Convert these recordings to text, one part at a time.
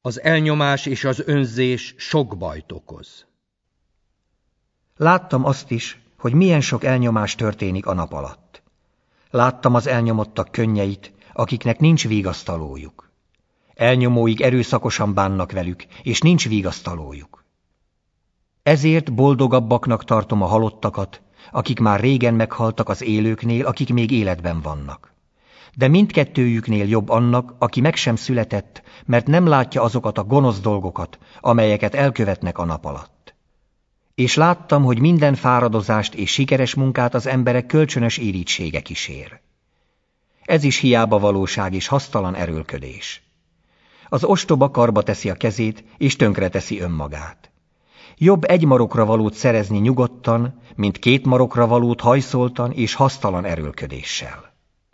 Az elnyomás és az önzés sok bajt okoz. Láttam azt is, hogy milyen sok elnyomás történik a nap alatt. Láttam az elnyomottak könnyeit, akiknek nincs vigasztalójuk. Elnyomóik erőszakosan bánnak velük, és nincs vigasztalójuk. Ezért boldogabbaknak tartom a halottakat, akik már régen meghaltak az élőknél, akik még életben vannak. De mindkettőjüknél jobb annak, aki meg sem született, mert nem látja azokat a gonosz dolgokat, amelyeket elkövetnek a nap alatt. És láttam, hogy minden fáradozást és sikeres munkát az emberek kölcsönös irítsége kísér. Ez is hiába valóság és hasztalan erőlködés. Az ostoba karba teszi a kezét, és tönkreteszi önmagát. Jobb egy marokra valót szerezni nyugodtan, mint 2 marokra valót hajszoltan és hasztalan erőlködéssel.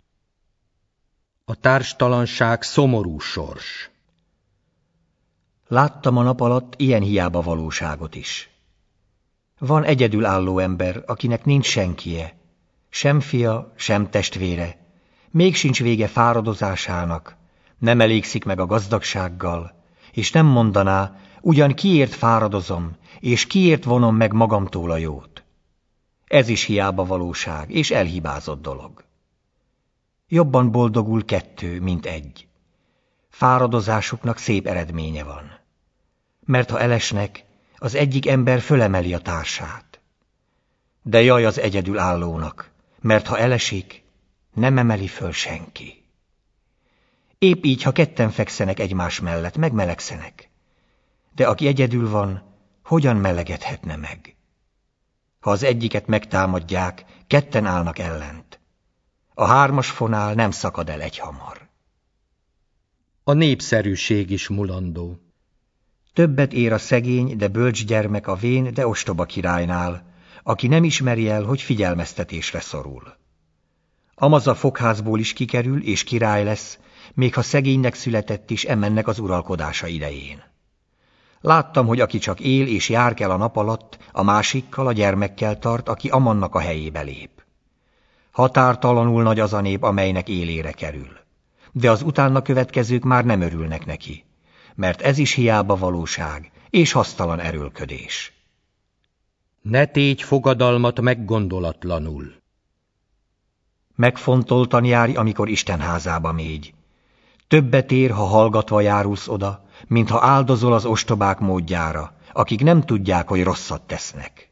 A társtalanság szomorú sors. Láttam a nap alatt ilyen hiába valóságot is. Van egyedülálló ember, akinek nincs senkie, sem fia, sem testvére, még sincs vége fáradozásának, nem elégszik meg a gazdagsággal, és nem mondaná, ugyan kiért fáradozom, és kiért vonom meg magamtól a jót. Ez is hiába valóság, és elhibázott dolog. Jobban boldogul 2, mint 1. Fáradozásuknak szép eredménye van. Mert ha elesnek, az egyik ember fölemeli a társát. De jaj az egyedülállónak, mert ha elesik, nem emeli föl senki. Épp így, ha 2 fekszenek egymás mellett, megmelegszenek. De aki egyedül van, hogyan melegedhetne meg? Ha az egyiket megtámadják, 2 állnak ellent. A 3. fonál nem szakad el egyhamar. A népszerűség is mulandó. Többet ér a szegény, de bölcs gyermek a vén, de ostoba királynál, aki nem ismeri el, hogy figyelmeztetésre szorul. Amaz a fogházból is kikerül, és király lesz, még ha szegénynek született is emennek az uralkodása idején. Láttam, hogy aki csak él és jár kell a nap alatt, a másikkal, a gyermekkel tart, aki Amannak a helyébe lép. Határtalanul nagy az a nép, amelynek élére kerül. De az utána következők már nem örülnek neki, mert ez is hiába valóság, és hasztalan erőlködés. Ne tégy fogadalmat meggondolatlanul. Megfontoltan járj, amikor Isten házába mégy. Többet ér, ha hallgatva járulsz oda, mint ha áldozol az ostobák módjára, akik nem tudják, hogy rosszat tesznek.